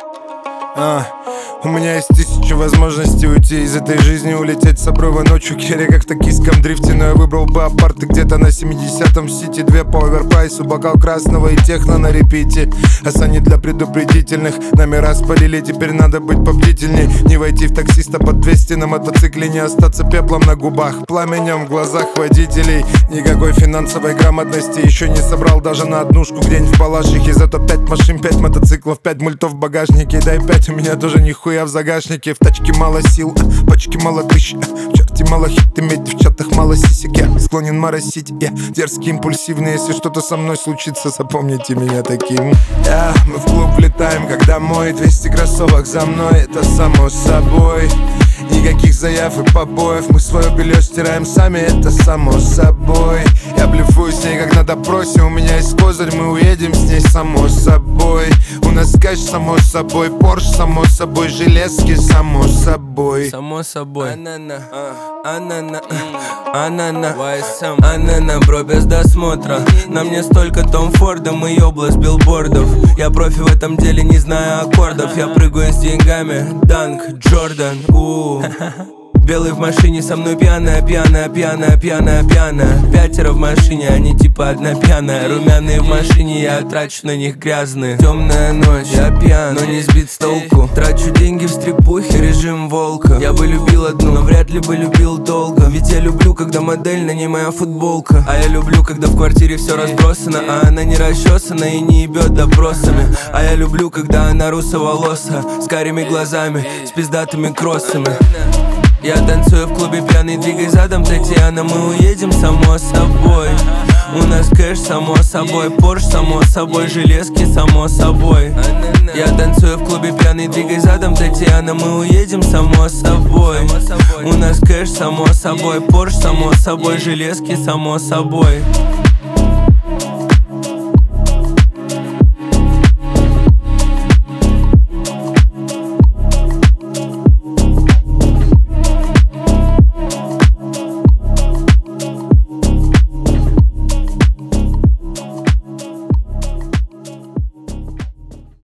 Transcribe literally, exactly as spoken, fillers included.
А, у меня есть тысяча возможностей уйти из этой жизни, улететь с обрыва ночью Керри, как в токийском дрифте. Но я выбрал бы апарты где-то на семидесятом в Сити. Две по оверпрайсу, бокал красного и техно на репите. Асани для предупредительных, номера спалили, теперь надо быть побдительней. Не войти в таксиста под двести на мотоцикле, не остаться пеплом на губах, пламенем в глазах водителей. Никакой финансовой грамотности еще не собрал даже на однушку где-нибудь в Балашихе. Зато пять машин, пять мотоциклов, пять мультов в багажнике. Дай пять, у меня тоже нихуя в загашнике. В тачке мало сил, пачки мало тысяч, в чарте мало хит, иметь в чатах мало сисек. Я склонен моросить, я дерзкий, импульсивный. Если что-то со мной случится, запомните меня таким. Yeah, мы в клуб влетаем, когда мой двести кроссовок за мной, это само собой. Никаких заяв и побоев, мы свое белье стираем сами, это само собой. Я блефую с ней как на допросе, у меня есть козырь, мы уедем с ней само собой. У нас кэш само собой, Порш само собой, железки само собой. Само собой. Анана, анана, анана, анана, бро, без досмотра. На мне столько Том Форда, мы ёбла с билбордов. Я профи в этом деле, не знаю аккордов. Я прыгаю с деньгами, Данк, Джордан, у Белый в машине, со мной пьяная, пьяная, пьяная, пьяная, пьяная. Пятеро в машине, они типа одна пьяная. Румяные в машине, я трачу на них грязные. Темная ночь, я пьян, но не сбит с толку. Трачу деньги в стрипухе, режим волка. Я бы любил одну, но вряд ли бы любил долго. Ведь я люблю, когда модель, на ней моя футболка. А я люблю, когда в квартире все разбросано, а она не расчесана и не ебет допросами. А я люблю, когда она русоволоса, с карими глазами, с пиздатыми кроссами. Я танцую в клубе пьяный, двигай задом, Татьяна, мы уедем само собой. У нас кэш, само собой, Порш, само собой, железки, само собой. Я танцую в клубе пьяный, двигай задом, Татьяна, мы уедем само собой. У нас кэш, само собой, Порш, само собой, железки, само собой.